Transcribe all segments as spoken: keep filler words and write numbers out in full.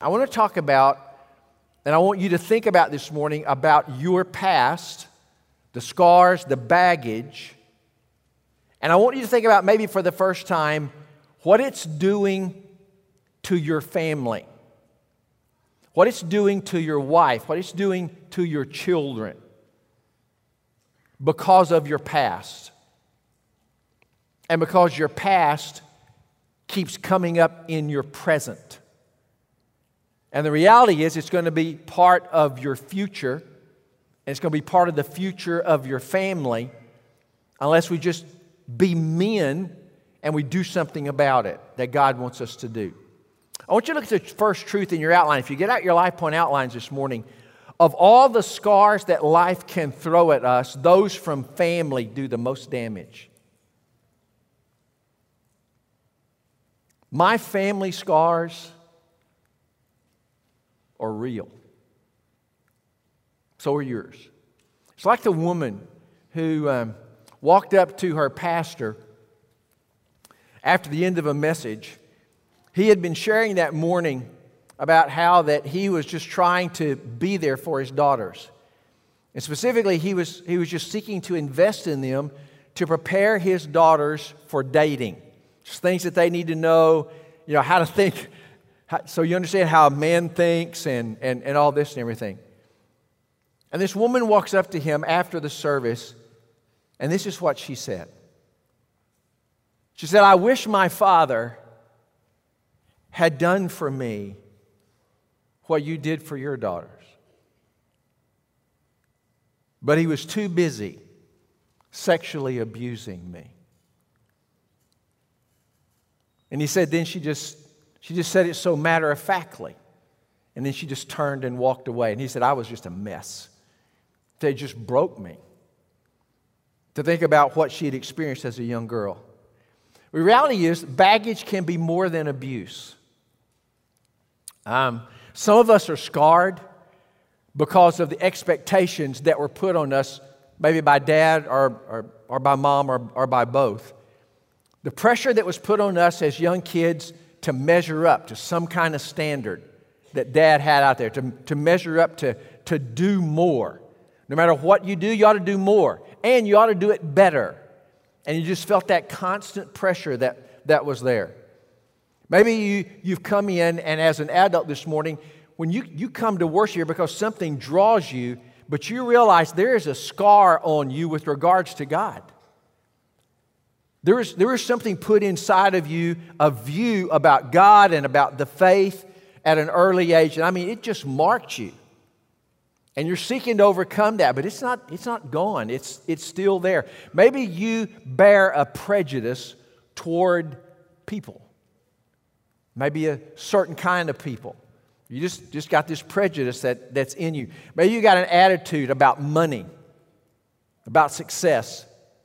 I want to talk about, and I want you to think about this morning, about your past, the scars, the baggage. And I want you to think about, maybe for the first time, what it's doing to your family, what it's doing to your wife, what it's doing to your children because of your past. And because your past keeps coming up in your present. And the reality is, it's going to be part of your future, and it's going to be part of the future of your family, unless we just be men and we do something about it that God wants us to do. I want you to look at the first truth in your outline. If you get out your Life Point outlines this morning, of all the scars that life can throw at us, those from family do the most damage. My family scars are real. So are yours. It's like the woman who um, walked up to her pastor after the end of a message. He had been sharing that morning about how that he was just trying to be there for his daughters. And specifically, he was, he was just seeking to invest in them to prepare his daughters for dating. Just things that they need to know, you know, how to think, how, so you understand how a man thinks and, and, and all this and everything. And this woman walks up to him after the service, and this is what she said. She said, "I wish my father had done for me what you did for your daughters. But he was too busy sexually abusing me." And he said, then she just, she just said it so matter-of-factly. And then she just turned and walked away. And he said, "I was just a mess." They just broke me to think about what she had experienced as a young girl. The reality is, baggage can be more than abuse. Um, some of us are scarred because of the expectations that were put on us, maybe by dad or, or, or by mom or, or by both. The pressure that was put on us as young kids to measure up to some kind of standard that dad had out there, to, to measure up to, to do more. No matter what you do, you ought to do more. And you ought to do it better. And you just felt that constant pressure that, that was there. Maybe you, you've come in, and as an adult this morning, when you, you come to worship here because something draws you, but you realize there is a scar on you with regards to God. There is, there is something put inside of you, a view about God and about the faith at an early age. And I mean, it just marked you. And you're seeking to overcome that, but it's not, it's not gone. It's, it's still there. Maybe you bear a prejudice toward people. Maybe a certain kind of people. You just, just got this prejudice that, that's in you. Maybe you got an attitude about money, about success.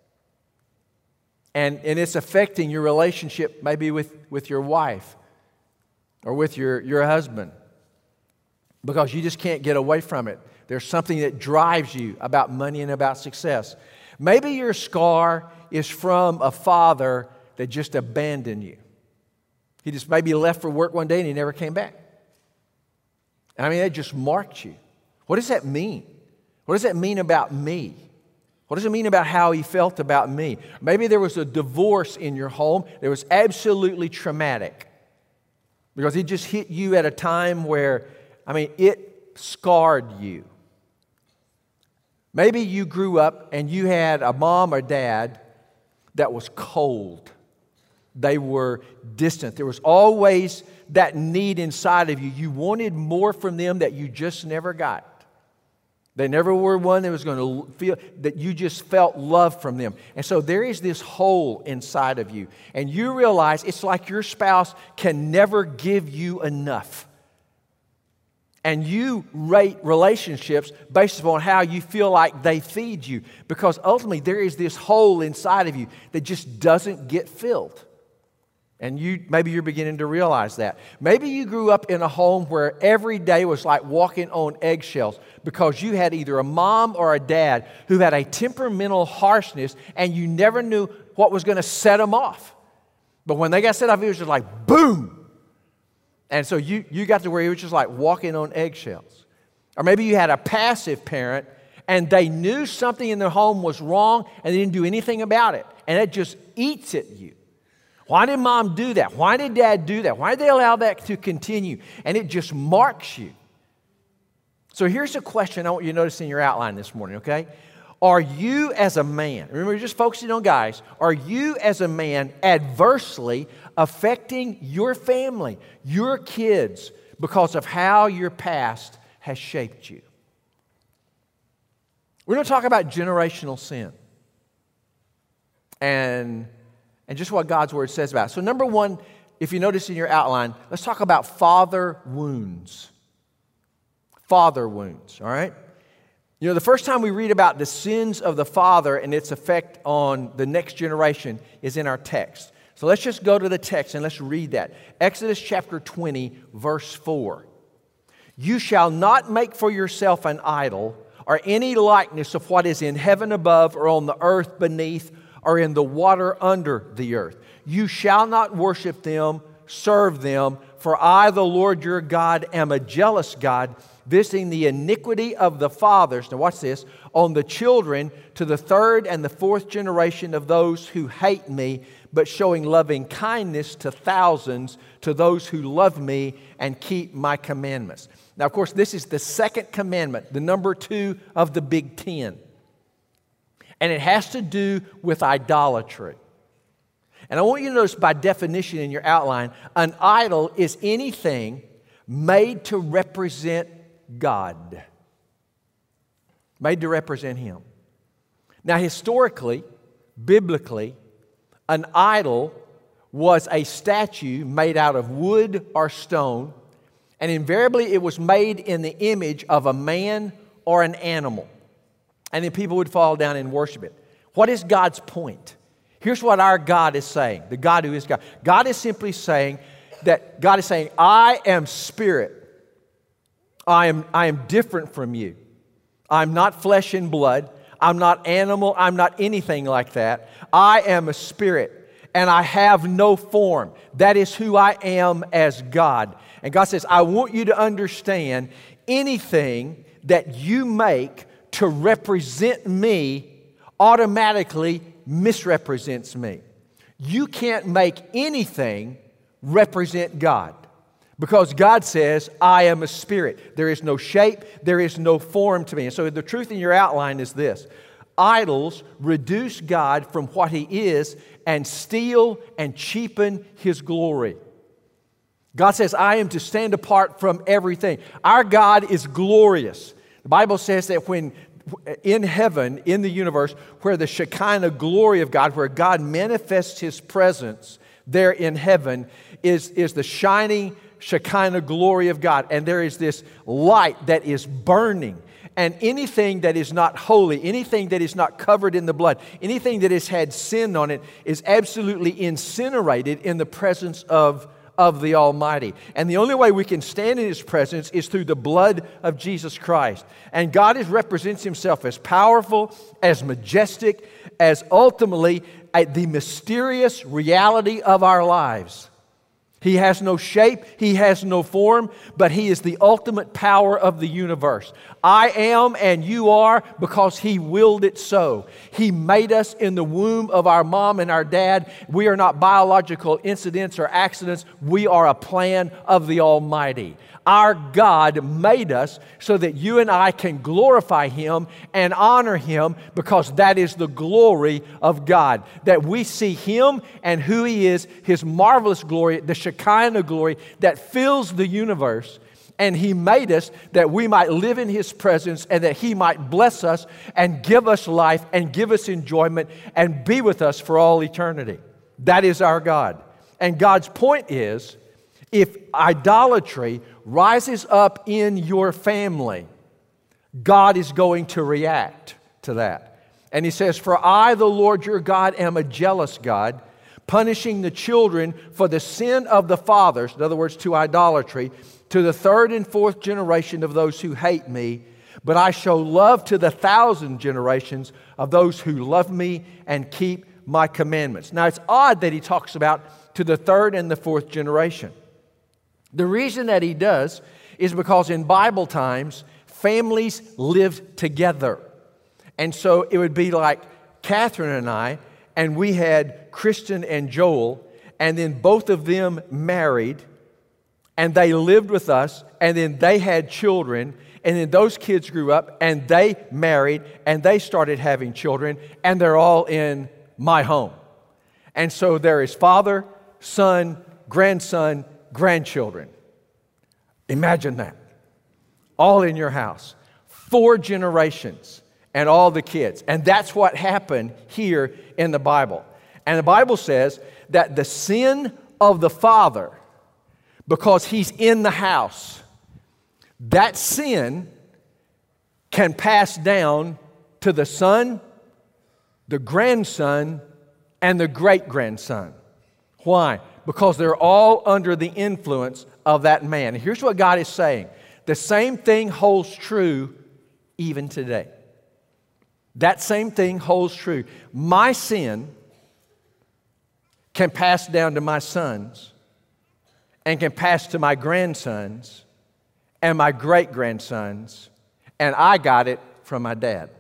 And, and it's affecting your relationship maybe with, with your wife or with your, your husband because you just can't get away from it. There's something that drives you about money and about success. Maybe your scar is from a father that just abandoned you. He just maybe left for work one day and he never came back. And I mean, that just marked you. What does that mean? What does that mean about me? What does it mean about how he felt about me? Maybe there was a divorce in your home that was absolutely traumatic because it just hit you at a time where, I mean, it scarred you. Maybe you grew up and you had a mom or dad that was cold. They were distant. There was always that need inside of you. You wanted more from them that you just never got. They never were one that was going to feel that you just felt love from them. And so there is this hole inside of you. And you realize it's like your spouse can never give you enough. And you rate relationships based upon how you feel like they feed you. Because ultimately there is this hole inside of you that just doesn't get filled. And you maybe you're beginning to realize that. Maybe you grew up in a home where every day was like walking on eggshells because you had either a mom or a dad who had a temperamental harshness and you never knew what was going to set them off. But when they got set off, it was just like boom. And so you, you got to where it was just like walking on eggshells. Or maybe you had a passive parent and they knew something in their home was wrong and they didn't do anything about it. And it just eats at you. Why did mom do that? Why did dad do that? Why did they allow that to continue? And it just marks you. So here's a question I want you to notice in your outline this morning, okay? Are you as a man, remember, we're just focusing on guys, are you as a man adversely affecting your family, your kids, because of how your past has shaped you? We're going to talk about generational sin and, and just what God's Word says about it. So number one, if you notice in your outline, let's talk about father wounds. Father wounds, all right? You know, the first time we read about the sins of the father and its effect on the next generation is in our text. So let's just go to the text and let's read that. Exodus chapter twenty, verse four. You shall not make for yourself an idol or any likeness of what is in heaven above or on the earth beneath or in the water under the earth. You shall not worship them, serve them, for I, the Lord your God, am a jealous God, visiting the iniquity of the fathers, now watch this, on the children to the third and the fourth generation of those who hate me, but showing loving kindness to thousands, to those who love me and keep my commandments. Now, of course, this is the second commandment, the number two of the Big Ten. And it has to do with idolatry. And I want you to notice by definition in your outline, an idol is anything made to represent God. Made to represent Him. Now, historically, biblically, an idol was a statue made out of wood or stone, and invariably it was made in the image of a man or an animal. And then people would fall down and worship it. What is God's point? Here's what our God is saying, the God who is God. God is simply saying that God is saying, I am spirit. I am, I am different from you. I'm not flesh and blood. I'm not animal. I'm not anything like that. I am a spirit, and I have no form. That is who I am as God. And God says, I want you to understand anything that you make to represent me automatically misrepresents me. You can't make anything represent God. Because God says, I am a spirit. There is no shape, there is no form to me. And so the truth in your outline is this. Idols reduce God from what He is and steal and cheapen His glory. God says, I am to stand apart from everything. Our God is glorious. The Bible says that when in heaven, in the universe, where the Shekinah glory of God, where God manifests His presence there in heaven, is, is the shining Shekinah glory of God. And there is this light that is burning. And anything that is not holy, anything that is not covered in the blood, anything that has had sin on it is absolutely incinerated in the presence of of the Almighty. And the only way we can stand in His presence is through the blood of Jesus Christ. And God is, represents Himself as powerful, as majestic, as ultimately uh, the mysterious reality of our lives. He has no shape, He has no form, but He is the ultimate power of the universe. I am and you are because He willed it so. He made us in the womb of our mom and our dad. We are not biological incidents or accidents. We are a plan of the Almighty. Our God made us so that you and I can glorify Him and honor Him because that is the glory of God. That we see Him and who He is, His marvelous glory, the Shekinah glory that fills the universe. And He made us that we might live in His presence and that He might bless us and give us life and give us enjoyment and be with us for all eternity. That is our God. And God's point is, if idolatry rises up in your family, God is going to react to that. And He says, for I, the Lord your God, am a jealous God, punishing the children for the sin of the fathers, in other words, to idolatry, to the third and fourth generation of those who hate me, but I show love to the thousand generations of those who love me and keep my commandments. Now, it's odd that He talks about to the third and the fourth generation. The reason that he does is because in Bible times, families lived together. And so it would be like Catherine and I, and we had Kristen and Joel, and then both of them married, and they lived with us, and then they had children, and then those kids grew up, and they married, and they started having children, and they're all in my home. And so there is father, son, grandson, grandchildren. Imagine that. All in your house. Four generations and all the kids. And that's what happened here in the Bible. And the Bible says that the sin of the father, because he's in the house, that sin can pass down to the son, the grandson, and the great-grandson. Why? Because they're all under the influence of that man. And here's what God is saying. The same thing holds true even today. That same thing holds true. My sin can pass down to my sons and can pass to my grandsons and my great-grandsons, and I got it from my dad.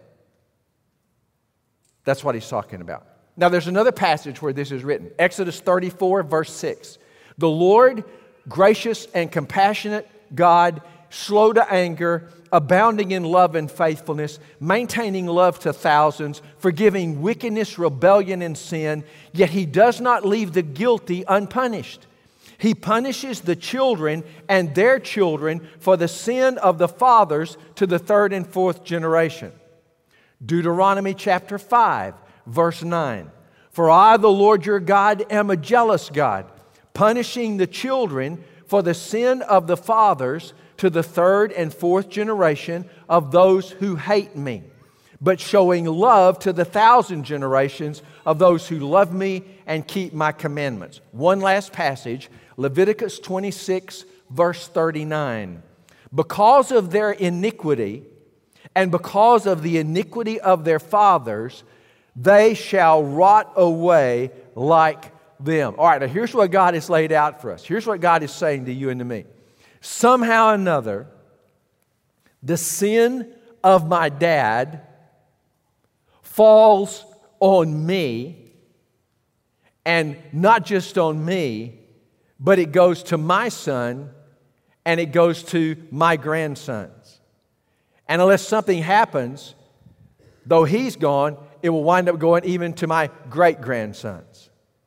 That's what he's talking about. Now, there's another passage where this is written. Exodus thirty-four, verse six. The Lord, gracious and compassionate God, slow to anger, abounding in love and faithfulness, maintaining love to thousands, forgiving wickedness, rebellion, and sin, yet He does not leave the guilty unpunished. He punishes the children and their children for the sin of the fathers to the third and fourth generation. Deuteronomy chapter five, verse nine. For I, the Lord your God, am a jealous God, punishing the children for the sin of the fathers to the third and fourth generation of those who hate me, but showing love to the thousand generations of those who love me and keep my commandments. One last passage, Leviticus twenty-six, verse thirty-nine. Because of their iniquity and because of the iniquity of their fathers, they shall rot away like them. All right, now here's what God has laid out for us. Here's what God is saying to you and to me. Somehow or another, the sin of my dad falls on me, and not just on me, but it goes to my son and it goes to my grandsons. And unless something happens, though he's gone, it will wind up going even to my great-grandsons.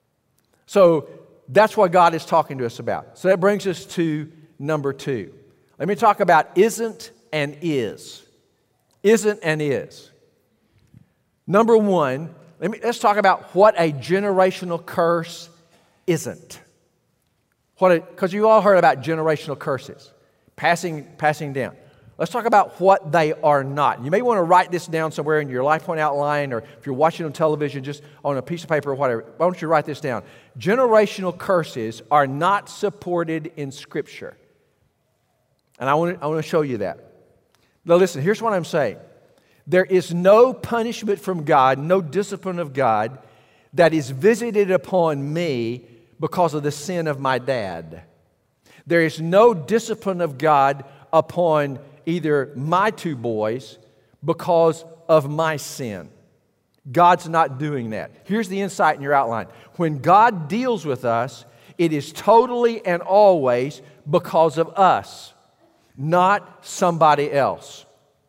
So that's what God is talking to us about. So that brings us to number two. Let me talk about isn't and is. Isn't and is. Number one, let me, let's talk about what a generational curse isn't. What? Because you all heard about generational curses, passing, passing down. Let's talk about what they are not. You may want to write this down somewhere in your Life Point outline, or if you're watching on television, just on a piece of paper or whatever. Why don't you write this down? Generational curses are not supported in Scripture. And I want to, I want to show you that. Now listen, here's what I'm saying. There is no punishment from God, no discipline of God that is visited upon me because of the sin of my dad. There is no discipline of God upon either my two boys because of my sin. God's not doing that. Here's the insight in your outline. When God deals with us, it is totally and always because of us, not somebody else.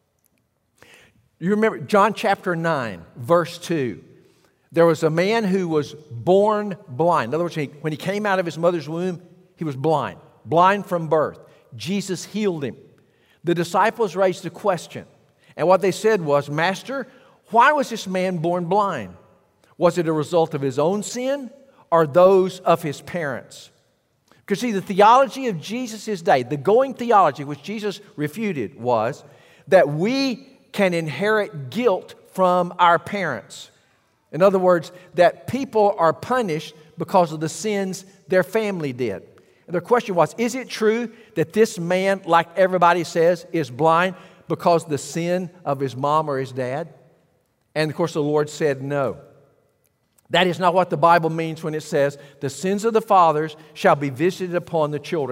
You remember John chapter nine, verse two. There was a man who was born blind. In other words, when he came out of his mother's womb, he was blind, blind from birth. Jesus healed him. The disciples raised a question, and what they said was, Master, why was this man born blind? Was it a result of his own sin or those of his parents? Because see, the theology of Jesus' day, the going theology which Jesus refuted, was that we can inherit guilt from our parents. In other words, that people are punished because of the sins their family did. And the question was, is it true that this man, like everybody says, is blind because of the sin of his mom or his dad? And of course the Lord said no. That is not what the Bible means when it says, the sins of the fathers shall be visited upon the children.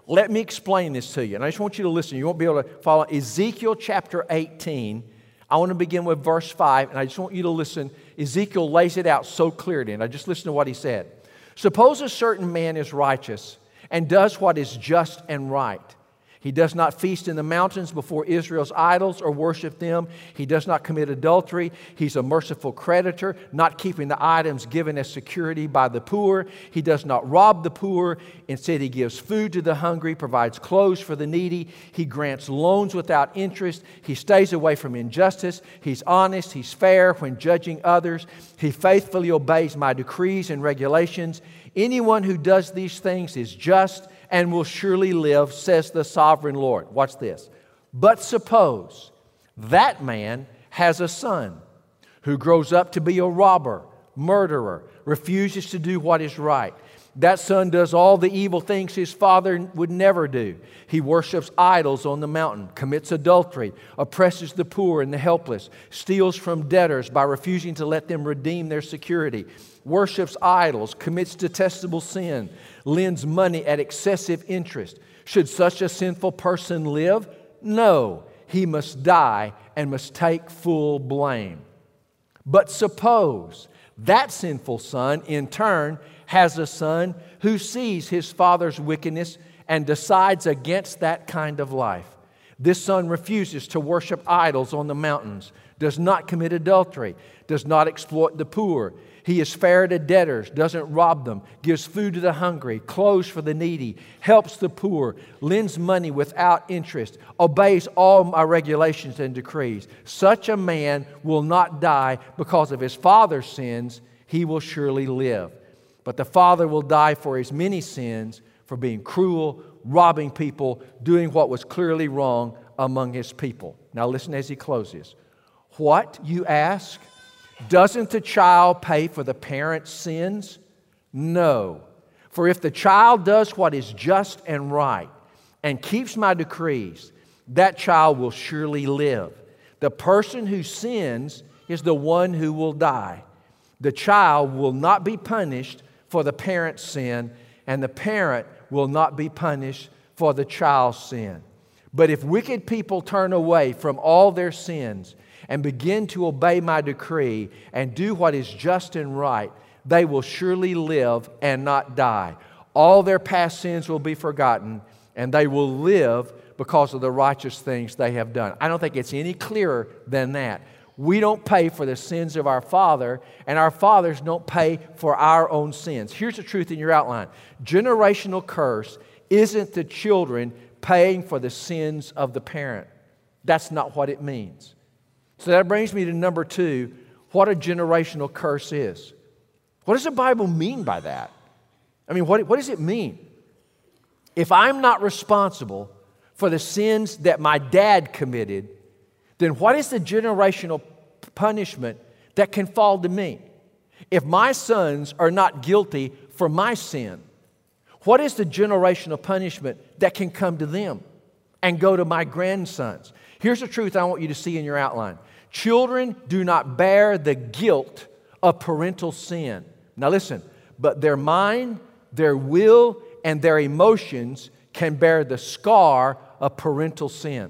Let me explain this to you. And I just want you to listen. You won't be able to follow. Ezekiel chapter eighteen. I want to begin with verse five, and I just want you to listen. Ezekiel lays it out so clearly, and I just listen to what he said. Suppose a certain man is righteous and does what is just and right. He does not feast in the mountains before Israel's idols or worship them. He does not commit adultery. He's a merciful creditor, not keeping the items given as security by the poor. He does not rob the poor. Instead, he gives food to the hungry, provides clothes for the needy. He grants loans without interest. He stays away from injustice. He's honest. He's fair when judging others. He faithfully obeys my decrees and regulations. Anyone who does these things is just and will surely live, says the sovereign Lord. Watch this. But suppose that man has a son who grows up to be a robber, murderer, refuses to do what is right. That son does all the evil things his father would never do. He worships idols on the mountain, commits adultery, oppresses the poor and the helpless, steals from debtors by refusing to let them redeem their security, worships idols, commits detestable sin, lends money at excessive interest. Should such a sinful person live? No, he must die and must take full blame. But suppose that sinful son, in turn, has a son who sees his father's wickedness and decides against that kind of life. This son refuses to worship idols on the mountains, does not commit adultery, does not exploit the poor. He is fair to debtors, doesn't rob them, gives food to the hungry, clothes for the needy, helps the poor, lends money without interest, obeys all my regulations and decrees. Such a man will not die because of his father's sins. He will surely live. But the father will die for his many sins, for being cruel, robbing people, doing what was clearly wrong among his people. Now listen as he closes. What, you ask? Doesn't the child pay for the parent's sins? No. For if the child does what is just and right and keeps my decrees, that child will surely live. The person who sins is the one who will die. The child will not be punished for the parent's sin, and the parent will not be punished for the child's sin. But if wicked people turn away from all their sins and begin to obey my decree and do what is just and right, they will surely live and not die. All their past sins will be forgotten, and they will live because of the righteous things they have done. I don't think it's any clearer than that. We don't pay for the sins of our father, and our fathers don't pay for our own sins. Here's the truth in your outline. Generational curse isn't the children paying for the sins of the parent. That's not what it means. So that brings me to number two, what a generational curse is. What does the Bible mean by that? I mean, what, what does it mean? If I'm not responsible for the sins that my dad committed, then what is the generational punishment that can fall to me? If my sons are not guilty for my sin, what is the generational punishment that can come to them and go to my grandsons? Here's the truth I want you to see in your outline. Children do not bear the guilt of parental sin. Now listen, but their mind, their will, and their emotions can bear the scar of parental sin.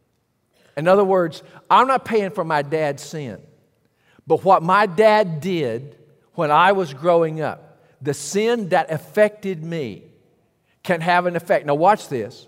In other words, I'm not paying for my dad's sin, but what my dad did when I was growing up, the sin that affected me, can have an effect. Now watch this.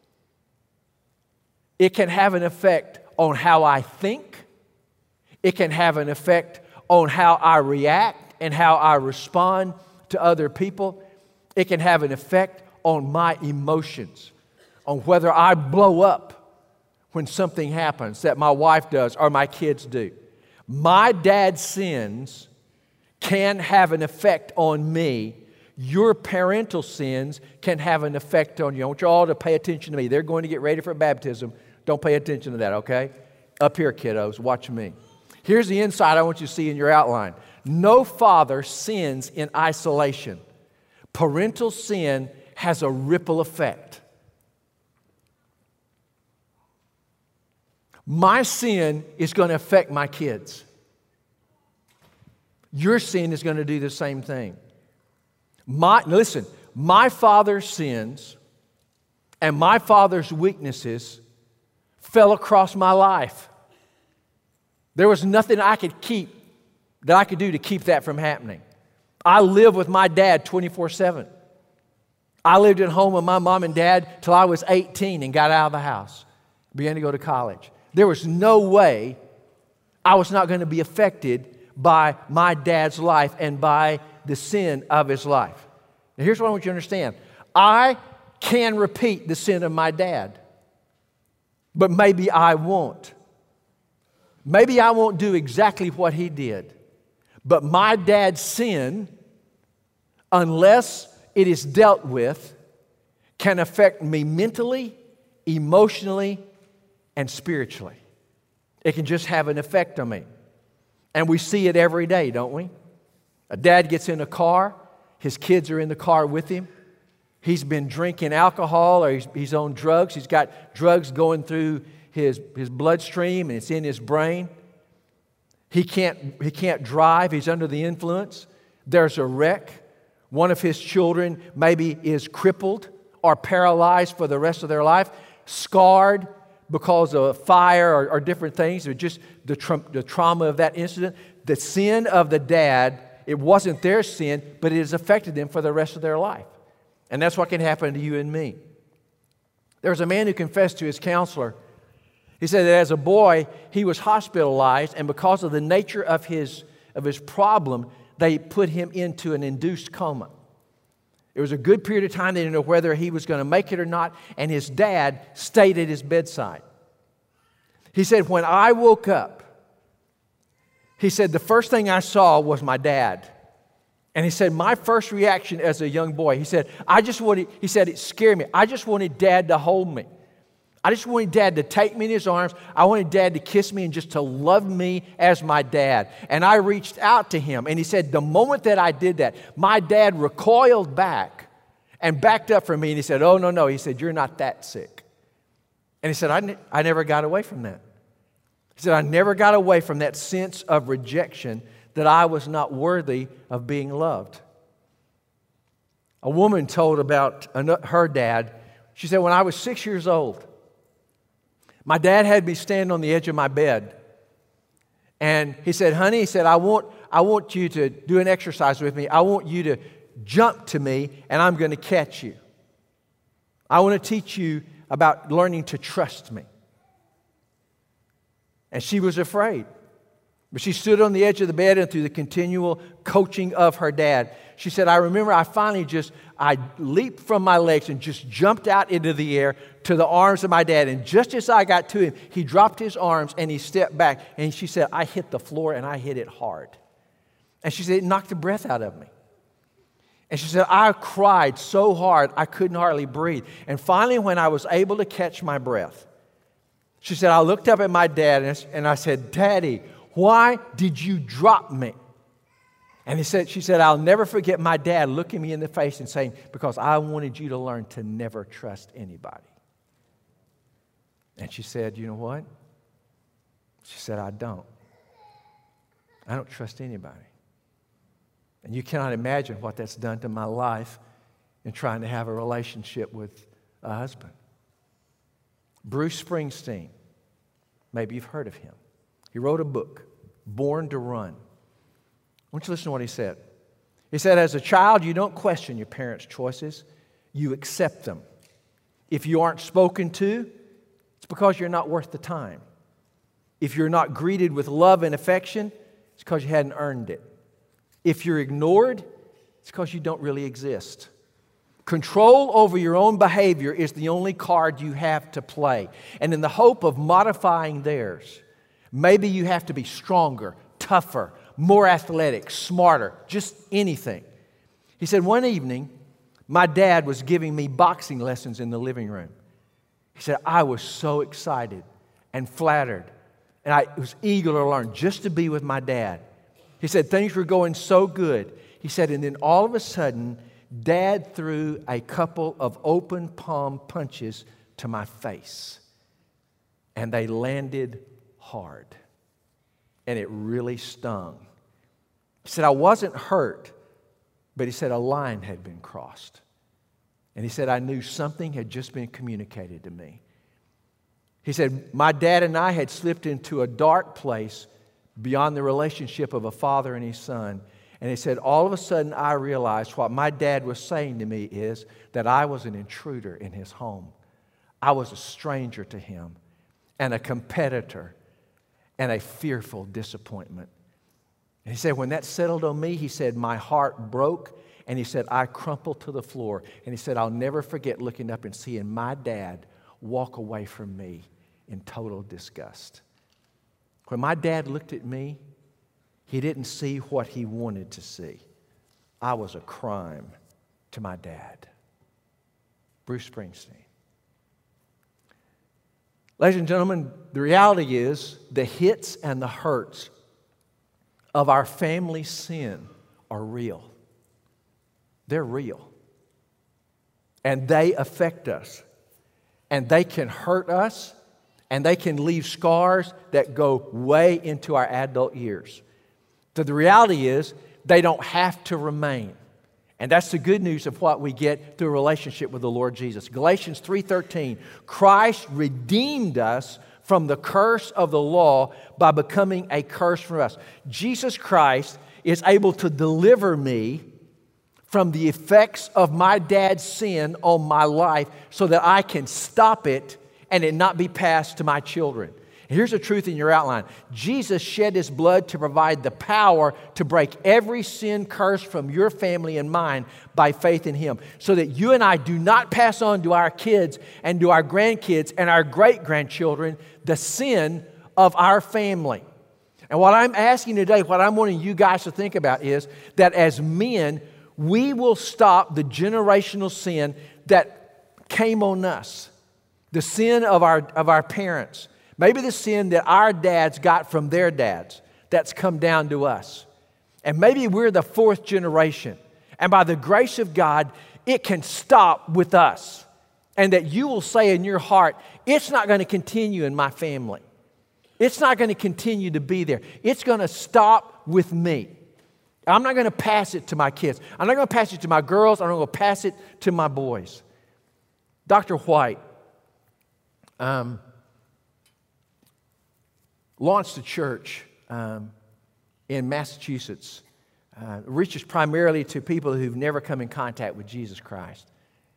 It can have an effect on how I think. It can have an effect on how I react and how I respond to other people. It can have an effect on my emotions, on whether I blow up when something happens that my wife does or my kids do. My dad's sins can have an effect on me. Your parental sins can have an effect on you. I want you all to pay attention to me. They're going to get ready for baptism. Don't pay attention to that, okay? Up here, kiddos, watch me. Here's the insight I want you to see in your outline. No father sins in isolation. Parental sin has a ripple effect. My sin is going to affect my kids. Your sin is going to do the same thing. My, listen, my father's sins And my father's weaknesses fell across my life. There was nothing I could keep, that I could do to keep that from happening. I lived with my dad twenty-four seven. I lived at home with my mom and dad till I was eighteen and got out of the house. Began to go to college. There was no way I was not going to be affected by my dad's life and by the sin of his life. Now here's what I want you to understand. I can repeat the sin of my dad, but maybe I won't. Maybe I won't do exactly what he did. But my dad's sin, unless it is dealt with, can affect me mentally, emotionally, and spiritually. It can just have an effect on me. And we see it every day, don't we? A dad gets in a car, his kids are in the car with him. He's been drinking alcohol or he's, he's on drugs. He's got drugs going through his, his bloodstream and it's in his brain. He can't, he can't drive. He's under the influence. There's a wreck. One of his children maybe is crippled or paralyzed for the rest of their life, scarred because of fire or, or different things, or just the, tra- the trauma of that incident. The sin of the dad, it wasn't their sin, but it has affected them for the rest of their life. And that's what can happen to you and me. There was a man who confessed to his counselor. He said that as a boy, he was hospitalized, and because of the nature of his, of his problem, they put him into an induced coma. It was a good period of time. They didn't know whether he was going to make it or not, and his dad stayed at his bedside. He said, when I woke up, he said, the first thing I saw was my dad. And he said, my first reaction as a young boy, he said, I just wanted, he said, it scared me. I just wanted Dad to hold me. I just wanted Dad to take me in his arms. I wanted Dad to kiss me and just to love me as my dad. And I reached out to him. And he said, the moment that I did that, my dad recoiled back and backed up from me. And he said, oh, no, no. He said, you're not that sick. And he said, I, ne- I never got away from that. He said, I never got away from that sense of rejection, that I was not worthy of being loved. A woman told about her dad. She said, when I was six years old, my dad had me stand on the edge of my bed. And he said, honey, he said, I want, I want you to do an exercise with me. I want you to jump to me, and I'm going to catch you. I want to teach you about learning to trust me. And she was afraid. But she stood on the edge of the bed, and through the continual coaching of her dad, she said, I remember I finally just, I leaped from my legs and just jumped out into the air to the arms of my dad. And just as I got to him, he dropped his arms and he stepped back. And she said, I hit the floor and I hit it hard. And she said, it knocked the breath out of me. And she said, I cried so hard I couldn't hardly breathe. And finally, when I was able to catch my breath, she said, I looked up at my dad and I said, Daddy, why did you drop me? And he said, she said, I'll never forget my dad looking me in the face and saying, because I wanted you to learn to never trust anybody. And she said, you know what? She said, I don't. I don't trust anybody. And you cannot imagine what that's done to my life in trying to have a relationship with a husband. Bruce Springsteen, maybe you've heard of him. He wrote a book, Born to Run. I want you to listen to what he said. He said, as a child, you don't question your parents' choices. You accept them. If you aren't spoken to, it's because you're not worth the time. If you're not greeted with love and affection, it's because you hadn't earned it. If you're ignored, it's because you don't really exist. Control over your own behavior is the only card you have to play. And in the hope of modifying theirs, maybe you have to be stronger, tougher, more athletic, smarter, just anything. He said, one evening, my dad was giving me boxing lessons in the living room. He said, I was so excited and flattered, and I was eager to learn just to be with my dad. He said, things were going so good. He said, and then all of a sudden, Dad threw a couple of open palm punches to my face, and they landed hard, and it really stung. He said, I wasn't hurt, but he said a line had been crossed. And he said, I knew something had just been communicated to me. He said, my dad and I had slipped into a dark place beyond the relationship of a father and his son. And he said, all of a sudden I realized what my dad was saying to me is that I was an intruder in his home. I was a stranger to him and a competitor and a fearful disappointment. And he said, when that settled on me, he said, my heart broke. And he said, I crumpled to the floor. And he said, I'll never forget looking up and seeing my dad walk away from me in total disgust. When my dad looked at me, he didn't see what he wanted to see. I was a crime to my dad. Bruce Springsteen. Ladies and gentlemen, the reality is the hits and the hurts of our family sin are real. They're real. And they affect us. And they can hurt us. And they can leave scars that go way into our adult years. But the reality is they don't have to remain. And that's the good news of what we get through a relationship with the Lord Jesus. Galatians three thirteen, Christ redeemed us from the curse of the law by becoming a curse for us. Jesus Christ is able to deliver me from the effects of my dad's sin on my life so that I can stop it and it not be passed to my children. Here's the truth in your outline. Jesus shed His blood to provide the power to break every sin curse from your family and mine by faith in Him, so that you and I do not pass on to our kids and to our grandkids and our great-grandchildren the sin of our family. And what I'm asking today, what I'm wanting you guys to think about is that as men, we will stop the generational sin that came on us, the sin of our, of our parents. Maybe the sin that our dads got from their dads that's come down to us. And maybe we're the fourth generation. And by the grace of God, it can stop with us. And that you will say in your heart, it's not going to continue in my family. It's not going to continue to be there. It's going to stop with me. I'm not going to pass it to my kids. I'm not going to pass it to my girls. I'm not going to pass it to my boys. Doctor White um, launched a church um, in Massachusetts. Uh, reaches primarily to people who've never come in contact with Jesus Christ.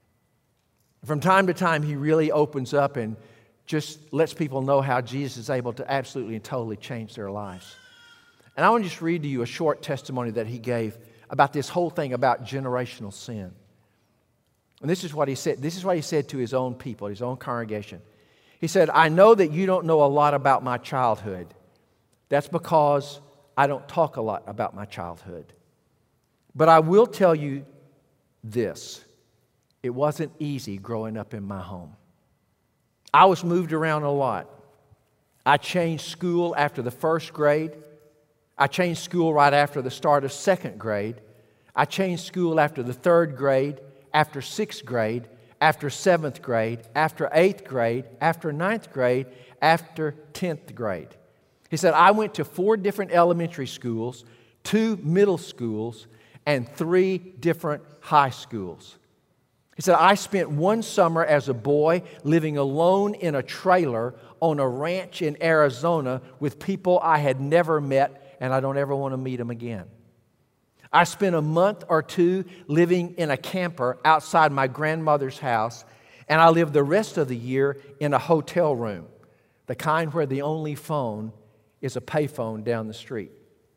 From time to time, he really opens up and just lets people know how Jesus is able to absolutely and totally change their lives. And I want to just read to you a short testimony that he gave about this whole thing about generational sin. And this is what he said. This is what he said to his own people, his own congregation. He said, I know that you don't know a lot about my childhood. That's because I don't talk a lot about my childhood. But I will tell you this. It wasn't easy growing up in my home. I was moved around a lot. I changed school after the first grade. I changed school right after the start of second grade. I changed school after the third grade, after sixth grade, after seventh grade, after eighth grade, after ninth grade, after tenth grade. He said, I went to four different elementary schools, two middle schools, and three different high schools. He said, I spent one summer as a boy living alone in a trailer on a ranch in Arizona with people I had never met, and I don't ever want to meet them again. I spent a month or two living in a camper outside my grandmother's house, and I lived the rest of the year in a hotel room, the kind where the only phone is a payphone down the street.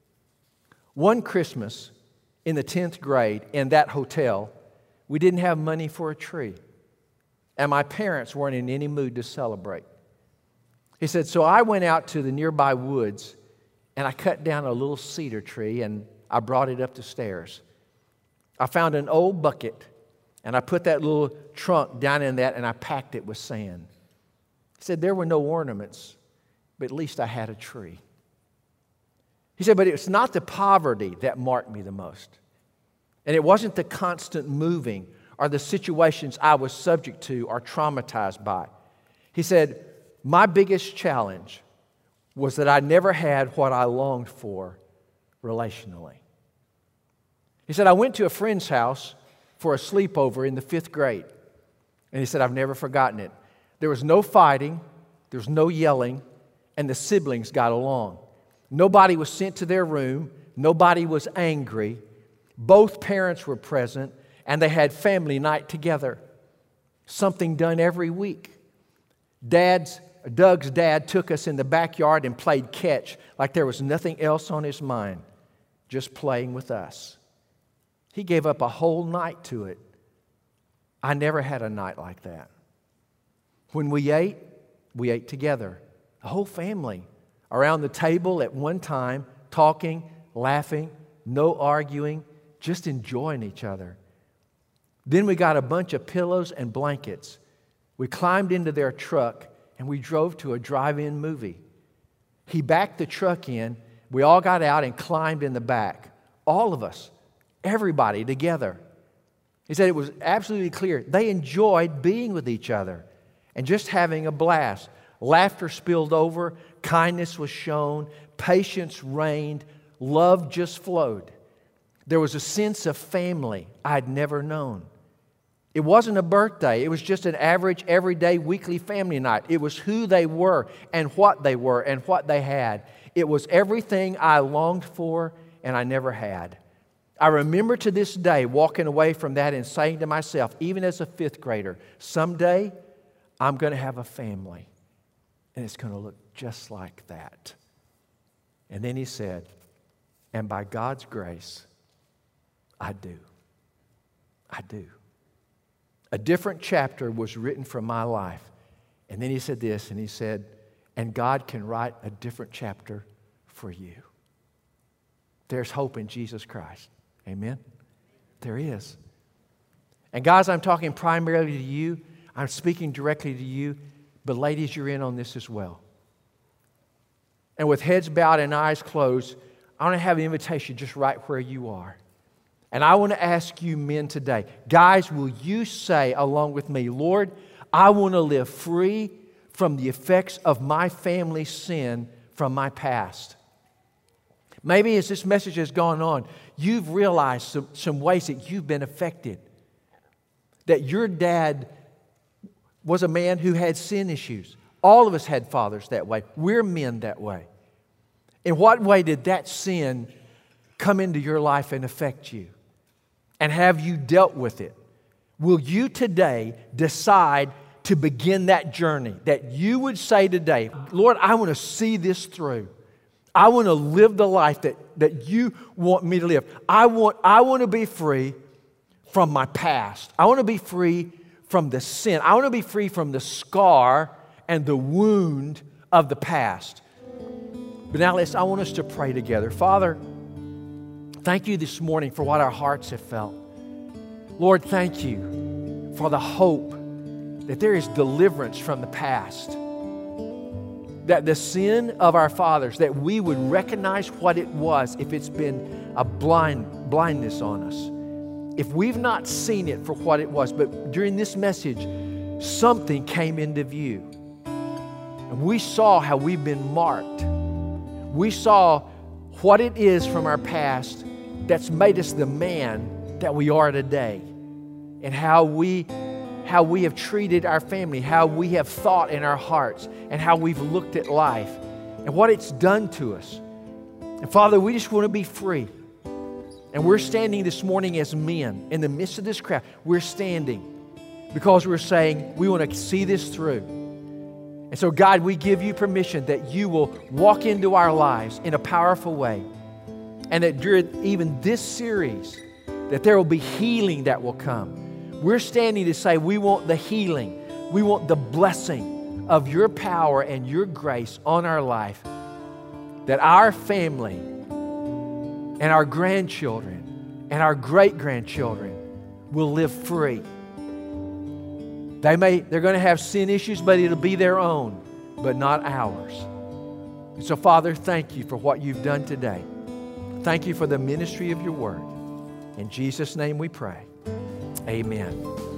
One Christmas in the tenth grade in that hotel, we didn't have money for a tree, and my parents weren't in any mood to celebrate. He said, so I went out to the nearby woods, and I cut down a little cedar tree, and I brought it up the stairs. I found an old bucket, and I put that little trunk down in that, and I packed it with sand. He said, there were no ornaments, but at least I had a tree. He said, but it's not the poverty that marked me the most. And it wasn't the constant moving or the situations I was subject to or traumatized by. He said, my biggest challenge was that I never had what I longed for relationally. He said, I went to a friend's house for a sleepover in the fifth grade. And he said, I've never forgotten it. There was no fighting, there was no yelling, and the siblings got along. Nobody was sent to their room. Nobody was angry. Both parents were present, and they had family night together. Something done every week. Dad's, Doug's dad took us in the backyard and played catch like there was nothing else on his mind, just playing with us. He gave up a whole night to it. I never had a night like that. When we ate, we ate together. The whole family around the table at one time, talking, laughing, no arguing, just enjoying each other. Then we got a bunch of pillows and blankets. We climbed into their truck and we drove to a drive-in movie. He backed the truck in. We all got out and climbed in the back. All of us, everybody together. He said it was absolutely clear. They enjoyed being with each other and just having a blast. Laughter spilled over, kindness was shown, patience reigned, love just flowed. There was a sense of family I'd never known. It wasn't a birthday. It was just an average, everyday, weekly family night. It was who they were and what they were and what they had. It was everything I longed for and I never had. I remember to this day walking away from that and saying to myself, even as a fifth grader, someday I'm going to have a family and it's going to look just like that. And then he said, and by God's grace, I do. I do. A different chapter was written from my life. And then he said this, and he said, and God can write a different chapter for you. There's hope in Jesus Christ. Amen? There is. And guys, I'm talking primarily to you. I'm speaking directly to you. But ladies, you're in on this as well. And with heads bowed and eyes closed, I want to have an invitation just right where you are. And I want to ask you men today, guys, will you say along with me, Lord, I want to live free from the effects of my family's sin from my past. Maybe as this message has gone on, you've realized some, some ways that you've been affected. That your dad was a man who had sin issues. All of us had fathers that way. We're men that way. In what way did that sin come into your life and affect you? And have you dealt with it? Will you today decide to begin that journey? That you would say today, Lord, I want to see this through. I want to live the life that, that you want me to live. I want, I want to be free from my past. I want to be free from the sin. I want to be free from the scar and the wound of the past. But now let's, I want us to pray together. Father, thank you this morning for what our hearts have felt. Lord, thank you for the hope that there is deliverance from the past. That the sin of our fathers, that we would recognize what it was if it's been a blind blindness on us. If we've not seen it for what it was, but during this message, something came into view. And we saw how we've been marked. We saw what it is from our past that's made us the man that we are today. And how we, how we have treated our family, how we have thought in our hearts, and how we've looked at life, and what it's done to us. And Father, we just want to be free. And we're standing this morning as men in the midst of this crowd. We're standing because we're saying we want to see this through. And so, God, we give you permission that you will walk into our lives in a powerful way. And that during even this series, that there will be healing that will come. We're standing to say we want the healing. We want the blessing of your power and your grace on our life. That our family and our grandchildren and our great-grandchildren will live free. They may, they're going to have sin issues, but it'll be their own, but not ours. And so, Father, thank you for what you've done today. Thank you for the ministry of your word. In Jesus' name we pray. Amen.